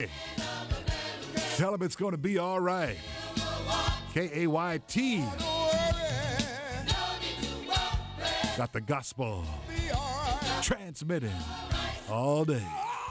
Tell them it's going to be all right. K-A-Y-T. Got the gospel transmitting all day.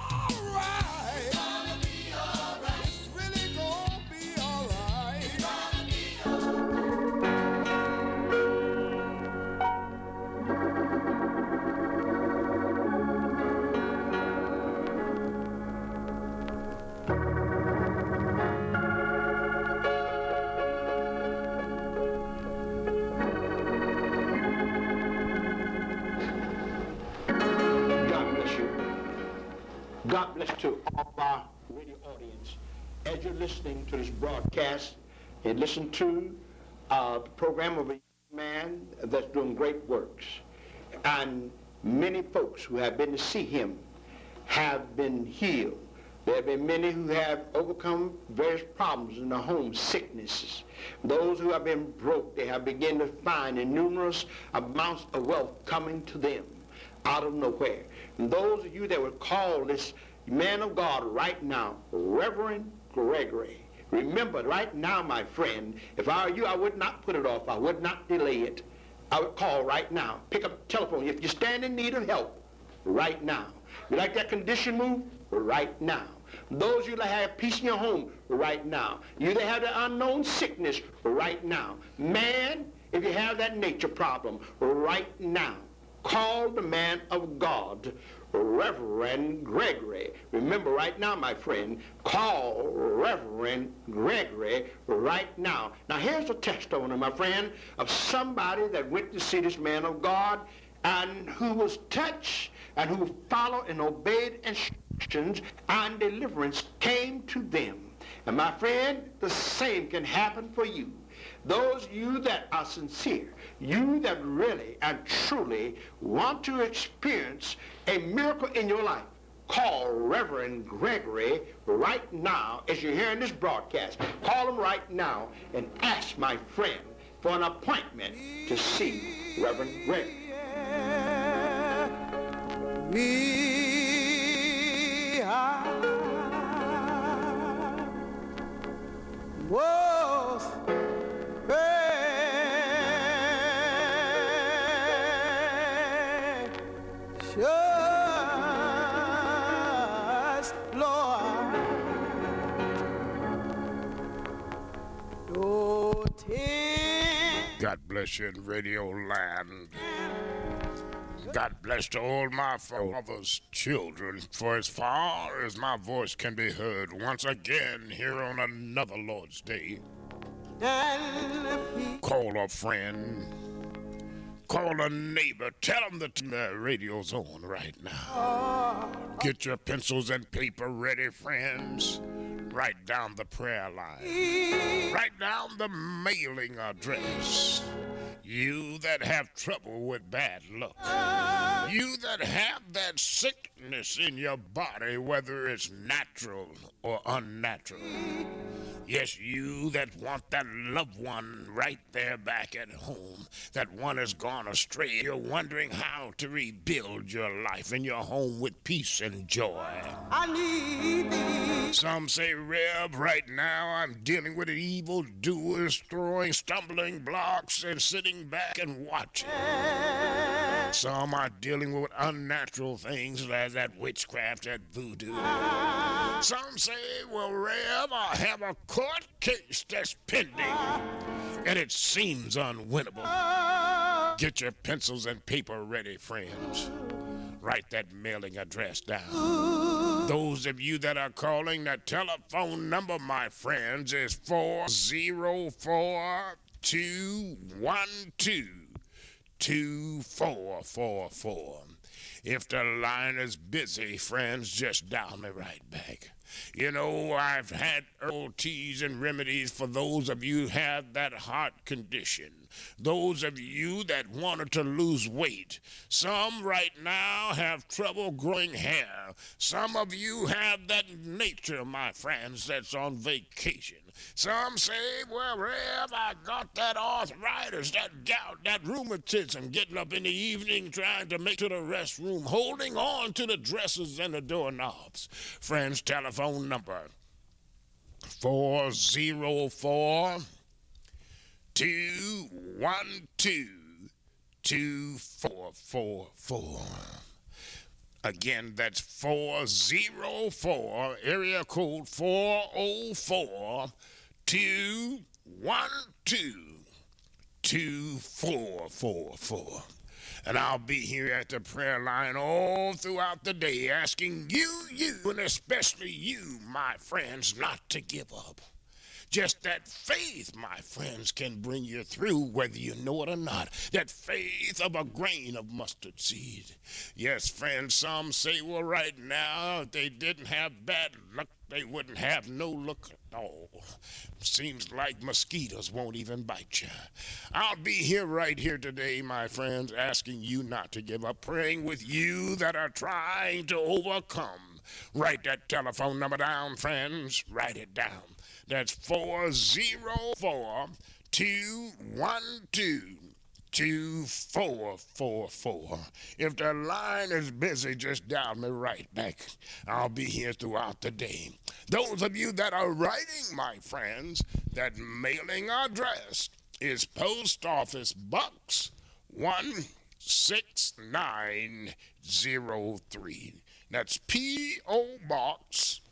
God bless to all our radio audience. As you're listening to this broadcast, you listen to the program of a young man that's doing great works. And many folks who have been to see him have been healed. There have been many who have overcome various problems in their home, sicknesses. Those who have been broke, they have begun to find numerous amounts of wealth coming to them out of nowhere. And those of you that would call this man of God right now, Reverend Gregory, remember right now, my friend, if I were you, I would not put it off. I would not delay it. I would call right now. Pick up the telephone. If you stand in need of help, right now. You like that condition moved? Right now. Those of you that have peace in your home, right now. You that have the unknown sickness, right now. Man, if you have that nature problem, right now. Call the man of God, Reverend Gregory. Remember right now, my friend, call Reverend Gregory right now. Now here's a testimony, my friend, of somebody that went to see this man of God and who was touched and who followed and obeyed instructions, and deliverance came to them. And my friend, the same can happen for you. Those of you that are sincere, you that really and truly want to experience a miracle in your life, call Reverend Gregory right now as you're hearing this broadcast. Call him right now and ask my friend for an appointment to see Reverend Gregory. We are both precious, Lord. God bless you in Radio Land. God bless to all my father's children, for as far as my voice can be heard once again here on another Lord's Day. Call a friend, call a neighbor, tell them that the radio's on right now. Get your pencils and paper ready, friends. Write down the prayer line. Write down the mailing address. You that have trouble with bad luck. You that have that sickness in your body, whether it's natural or unnatural. Yes, you that want that loved one right there back at home. That one has gone astray. You're wondering how to rebuild your life and your home with peace and joy. I need thee. Some say, Reb, right now I'm dealing with evil doers throwing stumbling blocks and sitting back and watching. Some are dealing with unnatural things like that witchcraft, that voodoo. Some say, well, Reb, I have a court case that's pending, and it seems unwinnable. Get your pencils and paper ready, friends. Write that mailing address down. Those of you that are calling, the telephone number, my friends, is 404-212-2444. If the line is busy, friends, just dial me right back. You know, I've had herbal teas and remedies for those of you who have that heart condition. Those of you that wanted to lose weight. Some right now have trouble growing hair. Some of you have that nature, my friends, that's on vacation. Some say, well, Rev, I got that arthritis, that gout, that rheumatism, getting up in the evening trying to make to the restroom, holding on to the dressers and the doorknobs. Friends, telephone number 404 212 2444. Again, that's 404, area code 404 212 2444. And I'll be here at the prayer line all throughout the day asking you, and especially you, my friends, not to give up. Just that faith, my friends, can bring you through whether you know it or not. That faith of a grain of mustard seed. Yes, friends, some say, well, right now, if they didn't have bad luck, they wouldn't have no luck at all. Seems like mosquitoes won't even bite you. I'll be here right here today, my friends, asking you not to give up, praying with you that are trying to overcome. Write that telephone number down, friends. Write it down. That's 404 212 2444. If the line is busy, just dial me right back. I'll be here throughout the day. Those of you that are writing, my friends, that mailing address is Post Office Box 16903. That's P.O. Box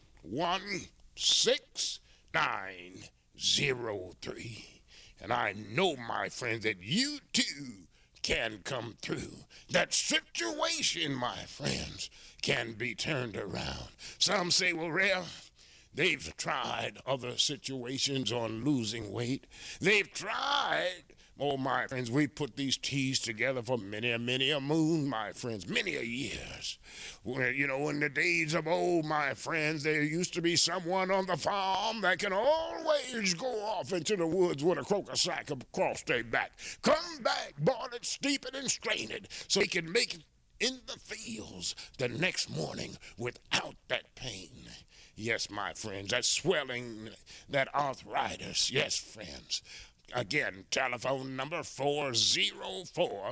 16903. And I know, my friends, that you too can come through. That situation, my friends, can be turned around. Some say, well, Rev, they've tried other situations on losing weight. They've tried. Oh, my friends, we put these teas together for many a moon, my friends, many a years. Well, you know, in the days of old, my friends, there used to be someone on the farm that can always go off into the woods with a croaker sack across their back. Come back, boil it, steep it, and strain it so he can make it in the fields the next morning without that pain. Yes, my friends, that swelling, that arthritis. Yes, friends. Again, telephone number 404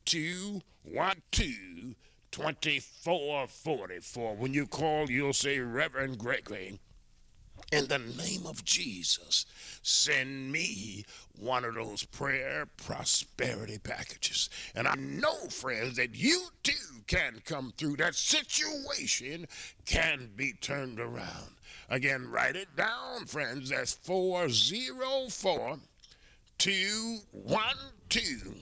212 2444. When you call, you'll say, Reverend Gregory, in the name of Jesus, send me one of those prayer prosperity packages. And I know, friends, that you too can come through. That situation can be turned around. Again, write it down, friends. That's 404 212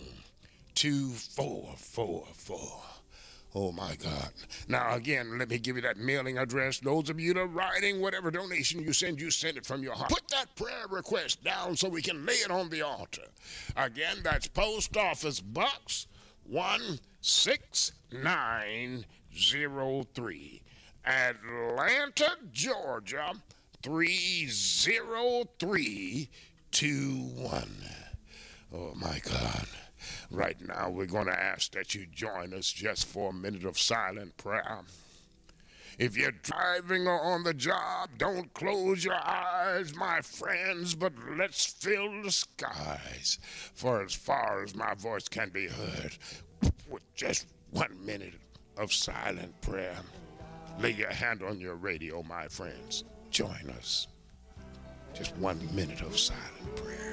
2444. Oh, my God. Now, again, let me give you that mailing address. Those of you that are writing, whatever donation you send it from your heart. Put that prayer request down so we can lay it on the altar. Again, that's Post Office Box 16903. Atlanta, Georgia 30321. Oh, my God. Right now, we're going to ask that you join us just for a minute of silent prayer. If you're driving or on the job, don't close your eyes, my friends, but let's fill the skies. For as far as my voice can be heard, with just 1 minute of silent prayer. Lay your hand on your radio, my friends. Join us. Just 1 minute of silent prayer.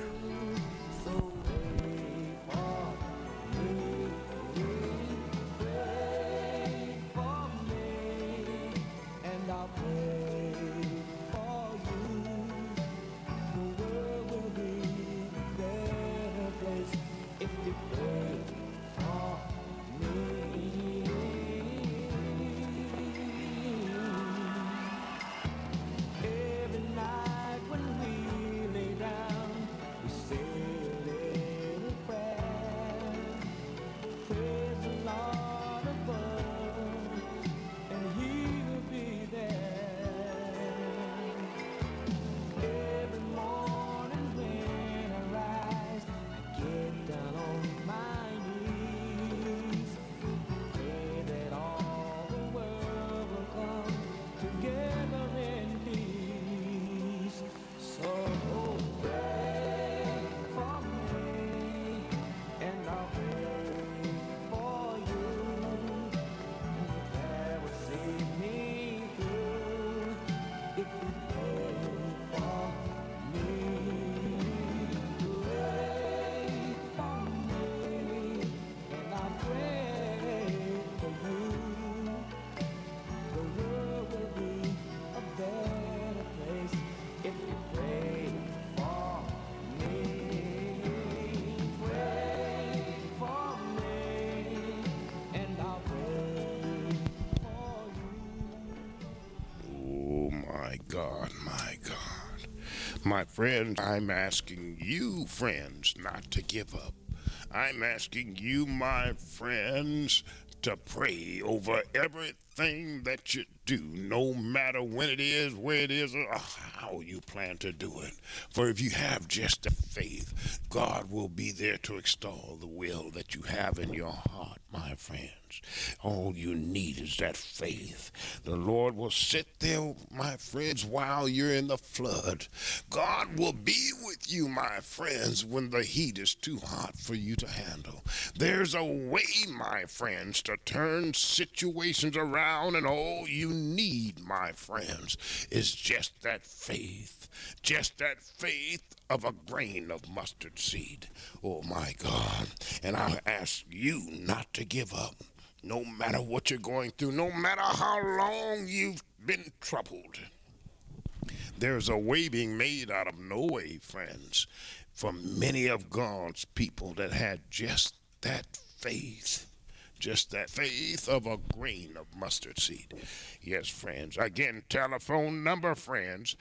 God, my God. My friends, I'm asking you, friends, not to give up. I'm asking you, my friends, to pray over everything that you do, no matter when it is, where it is, or how you plan to do it. For if you have just the faith, God will be there to extol the will that you have in your heart, my friends. All you need is that faith. The Lord will sit there, my friends, while you're in the flood. God will be with you, my friends, when the heat is too hot for you to handle. There's a way, my friends, to turn situations around, and all you need, my friends, is just that faith. Just that faith of a grain of mustard seed. Oh, my God. And I ask you not to give up. No matter what you're going through, no matter how long you've been troubled, there's a way being made out of no way, friends, for many of God's people that had just that faith. Just that faith of a grain of mustard seed. Yes, friends. Again, telephone number, friends,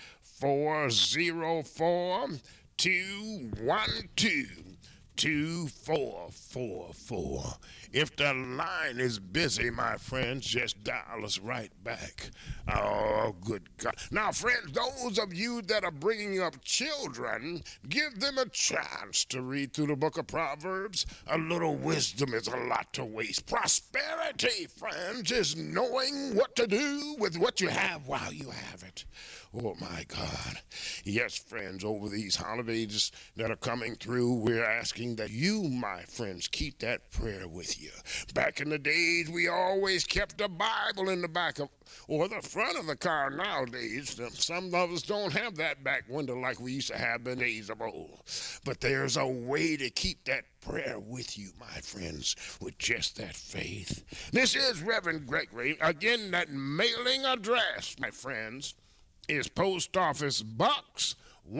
404-212-2444. If the line is busy, my friends, just dial us right back. Oh, good God. Now, friends, those of you that are bringing up children, give them a chance to read through the book of Proverbs. A little wisdom is a lot to waste. Prosperity, friends, is knowing what to do with what you have while you have it. Oh, my God. Yes, friends, over these holidays that are coming through, we're asking that you, my friends, keep that prayer with you. Back in the days, we always kept the Bible in the back of, or the front of the car. Nowadays, some of us don't have that back window like we used to have in the days of old. But there's a way to keep that prayer with you, my friends, with just that faith. This is Reverend Gregory. Again, that mailing address, my friends, is Post Office Box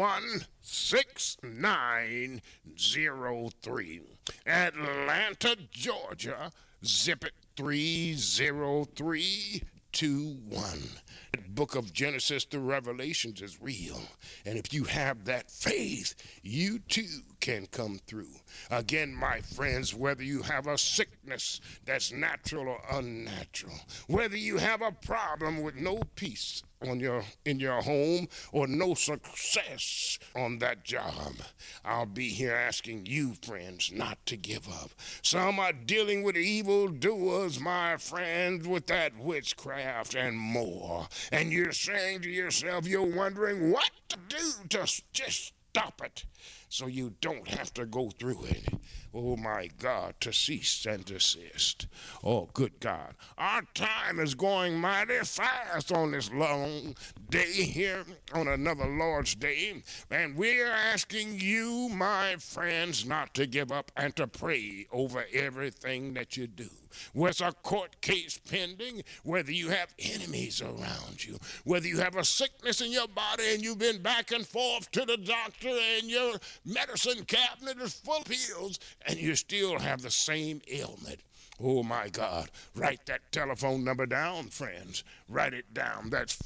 16903, Atlanta, Georgia, zip it 30321. The book of Genesis to Revelations is real, and if you have that faith, you too can come through. Again, my friends, whether you have a sickness that's natural or unnatural, whether you have a problem with no peace in your home or no success on that job, I'll be here asking you, friends, not to give up. Some are dealing with evildoers, my friends, with that witchcraft and more. And you're saying to yourself, you're wondering what to do to just stop it so you don't have to go through it. Oh, my God, to cease and desist. Oh, good God. Our time is going mighty fast on this long day here on another Lord's Day. And we're asking you, my friends, not to give up and to pray over everything that you do. Whether it's a court case pending, whether you have enemies around you, whether you have a sickness in your body and you've been back and forth to the doctor and your medicine cabinet is full of pills and you still have the same ailment. Oh, my God. Write that telephone number down, friends. Write it down. That's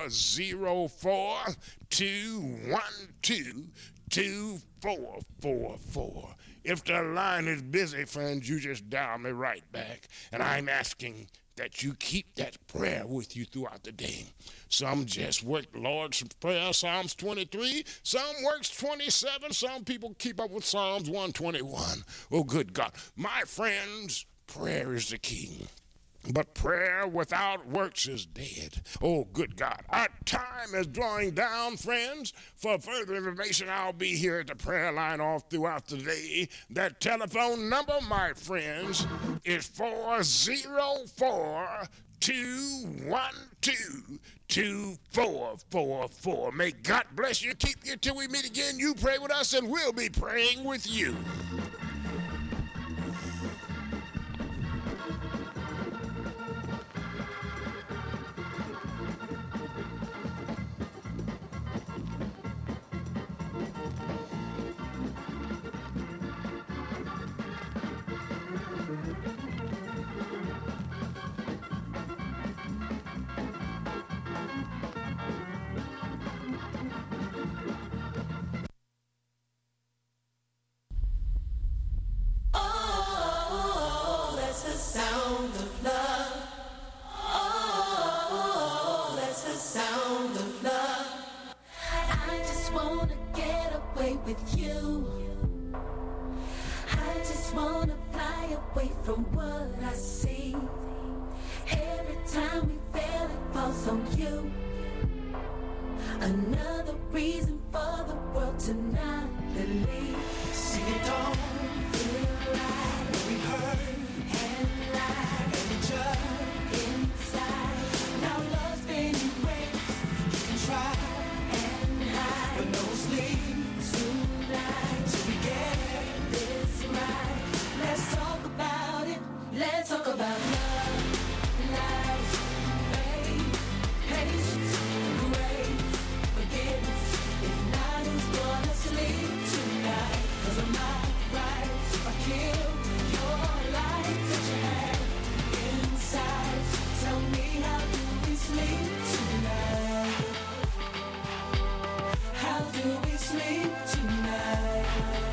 404-212-2444. If the line is busy, friends, you just dial me right back. And I'm asking that you keep that prayer with you throughout the day. Some just work Lord's Prayer, Psalms 23. Some works 27. Some people keep up with Psalms 121. Oh, good God. My friends, prayer is the key. But prayer without works is dead. Oh, good God. Our time is drawing down, friends. For further information, I'll be here at the prayer line all throughout the day. That telephone number, my friends, is 404-212-2444. May God bless you, keep you till we meet again. You pray with us, and we'll be praying with you. away with you. I just wanna fly away from what I see. Every time we fail, it falls on you. Another reason for the world to not believe. See, it don't feel right when we hurt and lie and we jump inside. Now love's been erased. You can try and hide, but no sleep tonight till we get this right. Let's talk about it. Let's talk about love, life, faith, patience, grace, forgiveness. If not, who's gonna sleep tonight? 'Cause I'm not right if I kill your life that you have inside. Tell me, how do we sleep tonight? How do we sleep tonight?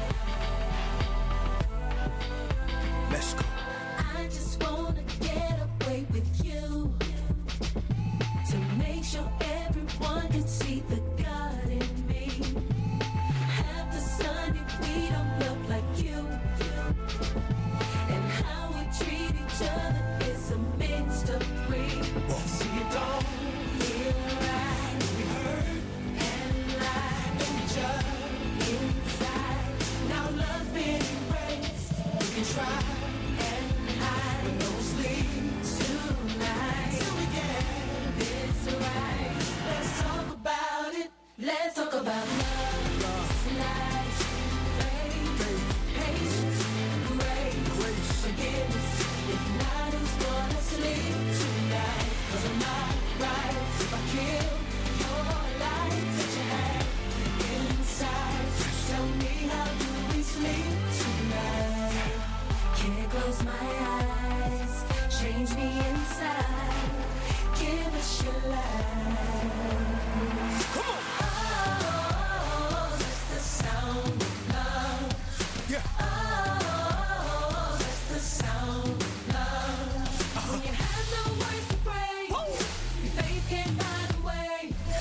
Let's go. I just wanna get away with you, to make sure everyone can see the God in me. Half the Sunday we don't look like you, and how we treat each other is a mystery. See, it don't feel right when we hurt and lie and we jump inside. Now love's been erased. We can try and hide, but no sleep tonight till we get this right. Let's talk about it. Let's talk about love, life, faith, patience, grace, forgiveness. If not, who's gonna sleep tonight? 'Cause I'm not right if I kill your life that you have inside. Tell me, how do we sleep tonight? Can't close my eyes, change me inside. Give us your life. Come on. Oh, that's the sound of love. Yeah. Oh, that's the sound of love. When you have no words to pray, your faith can't find a way.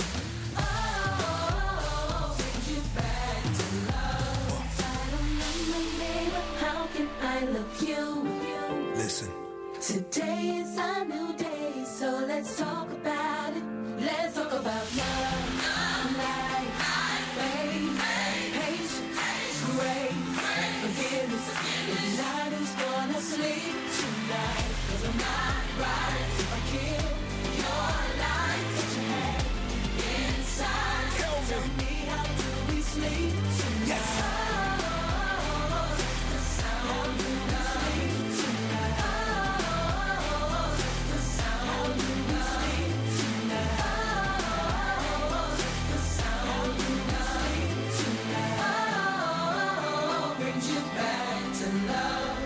Oh, brings you back to love. I don't love my neighbor, how can I love you? Listen. Today is a new day, so let's talk about it. Let's talk about love, life, faith, patience, grace, forgiveness. If not, who's gonna sleep tonight? 'Cause I'm not right if I kill your life that you have inside. Tell me, how do we sleep tonight? Oh, that's the sound. How do we sleep tonight? Oh, that's the sound. How do we sleep tonight? Oh, that's the sound. How do we sleep tonight? Oh, brings you back to love.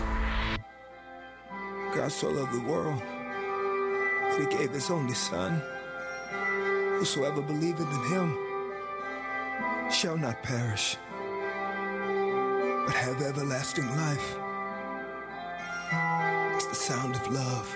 God so loved the world that he gave his only son. Whosoever believeth in him shall not perish, but have everlasting life. It's the sound of love.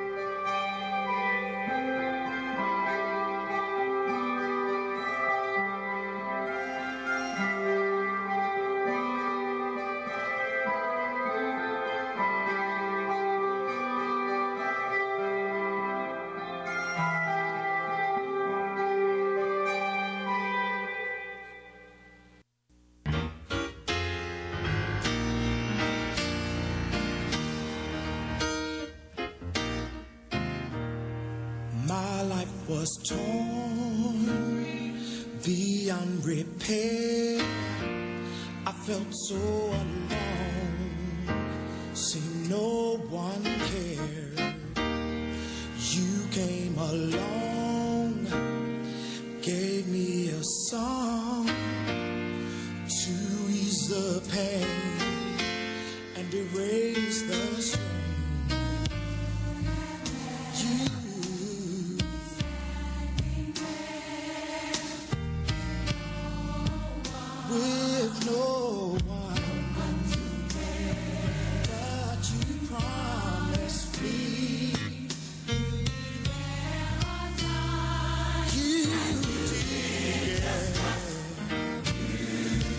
My life was torn beyond repair. I felt so alone, see no one cared. You came along, gave me a song to ease the pain and erase the strain. With no one, but you promised me you did.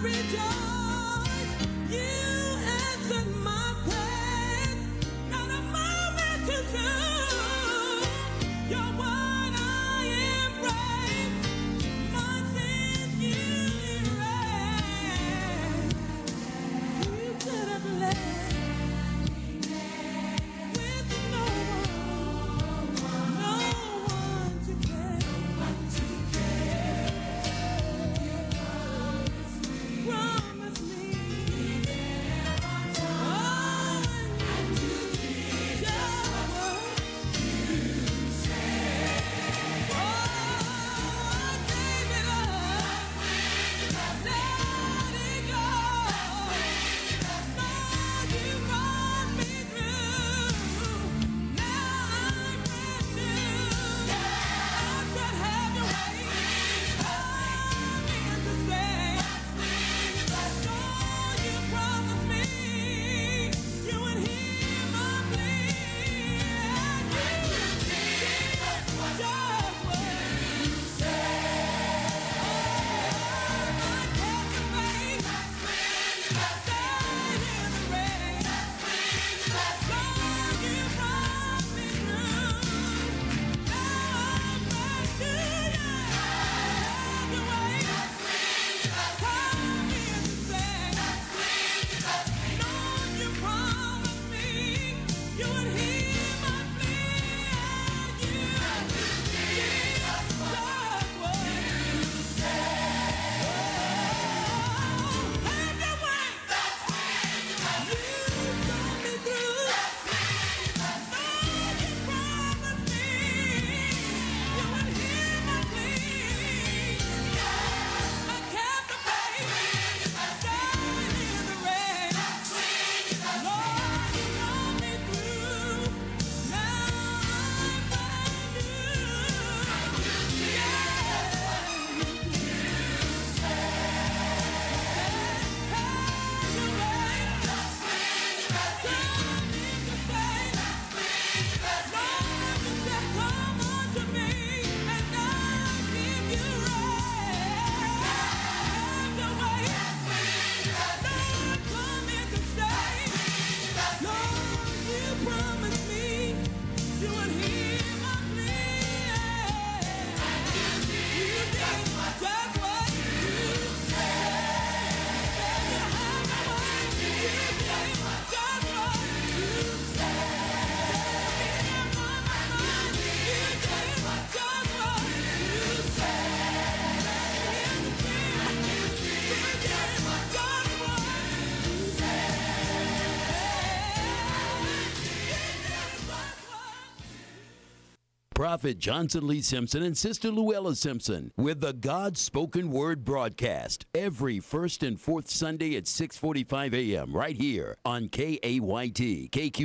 Prophet Johnson Lee Simpson and Sister Luella Simpson with the God's Spoken Word broadcast every first and fourth Sunday at 6:45 a.m. right here on KAYT,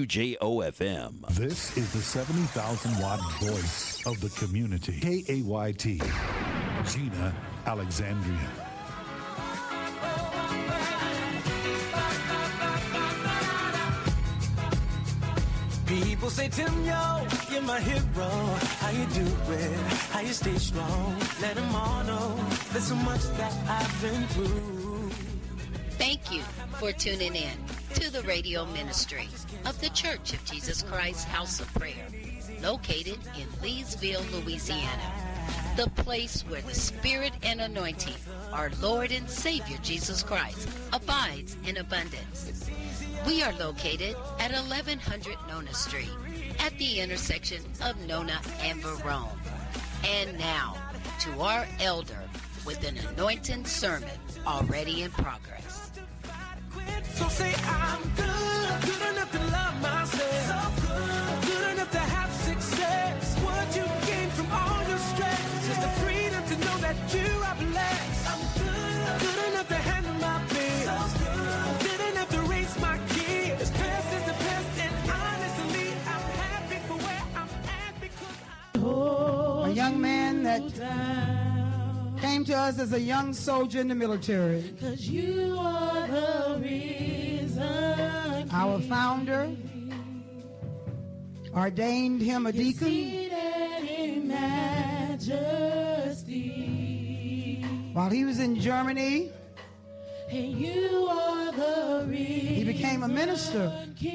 KQJO-FM. This is the 70,000-watt voice of the community. KAYT, Gina Alexandria. People say, Tim, yo, you're my hero. How you do it? How you stay strong? Let them all know there's so much that I've been through. Thank you for tuning in to the radio ministry of the Church of Jesus Christ House of Prayer, located in Leesville, Louisiana, the place where the Spirit and anointing, our Lord and Savior Jesus Christ, abides in abundance. We are located at 1100 Nona Street at the intersection of Nona and Verone. And now to our elder with an anointing sermon already in progress. So say I'm good enough to love myself, so good enough to have success. What you gain from all your stress is the freedom to know that you are blessed. I'm good enough to handle my bills, good enough to raise my kids. Past is the past, and honestly, I'm happy for where I'm at because a young man that came to us as a young soldier in the military. 'Cause you are the reason. Our founder ordained him a deacon. In majesty. While he was in Germany, And you are the He became a minister.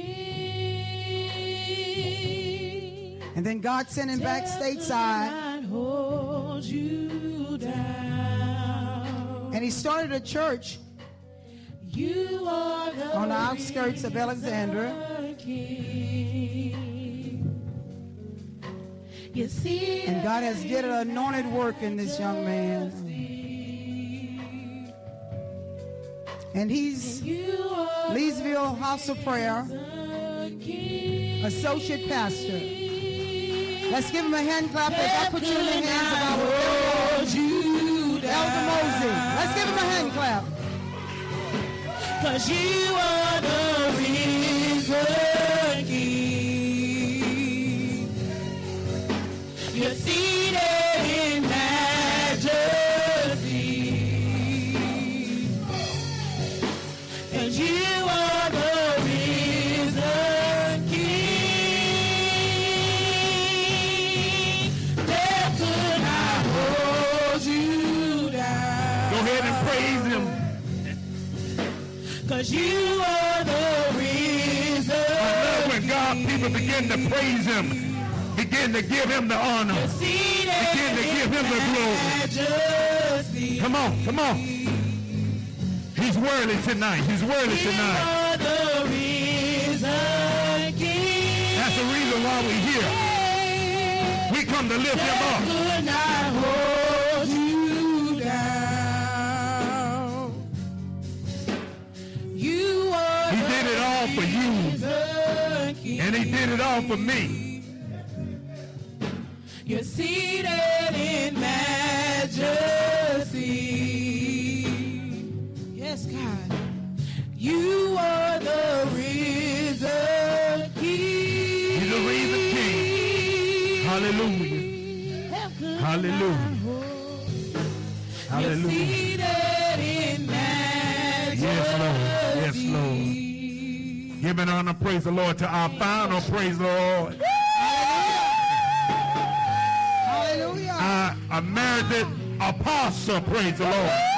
King. And then God sent him back stateside. Hold you down. And he started a church You are the on the outskirts of Alexandria. You see, And God has did an anointed work in this young man. And he's Leesville House of Prayer associate pastor. Let's give him a hand clap as I put you in the hands of our Elder Mosey. Let's give him a hand clap. 'Cause you are the risen King. You're seated in majesty. And you are the risen King. Death could not hold you down. Go ahead and praise him. 'Cause you are the reason. I love when God people begin to praise him, begin to give him the honor, begin to give him the glory. Come on, come on. He's worthy tonight. He's worthy tonight. That's the reason why we're here. We come to lift him up. Could not hold you down. You are He did it all for you, and he did it all for me. You're seated in majesty. Yes, God. You are the risen King. He's the risen King. Hallelujah. Hallelujah. Hallelujah. You're seated in majesty. Yes, Lord. Yes, Lord. Giving honor, praise the Lord to our final praise the Lord. Hallelujah. Our merited apostle, praise the Lord.